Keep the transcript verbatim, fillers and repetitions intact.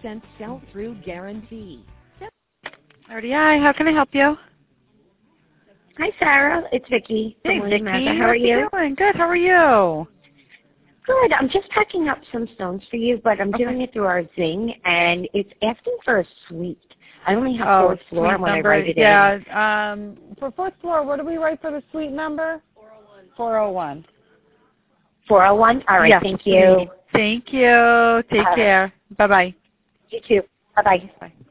percent sell-through guarantee. R D I, how can I help you? Hi, Sarah. It's Vicki. Hey, Good Vicki. morning, How are you? Doing? Good. How are you? Good. I'm just packing up some stones for you, but I'm Okay. doing it through our Zing, and it's asking for a suite. I only have Oh, fourth floor suite when number. I write it yeah, in. Yeah. Um, for fourth floor, what do we write for the suite number? four oh one. four oh one. four oh one? All right. Yes, Thank you. Thank you. Take Uh, care. Bye-bye. You too. Bye-bye. Bye.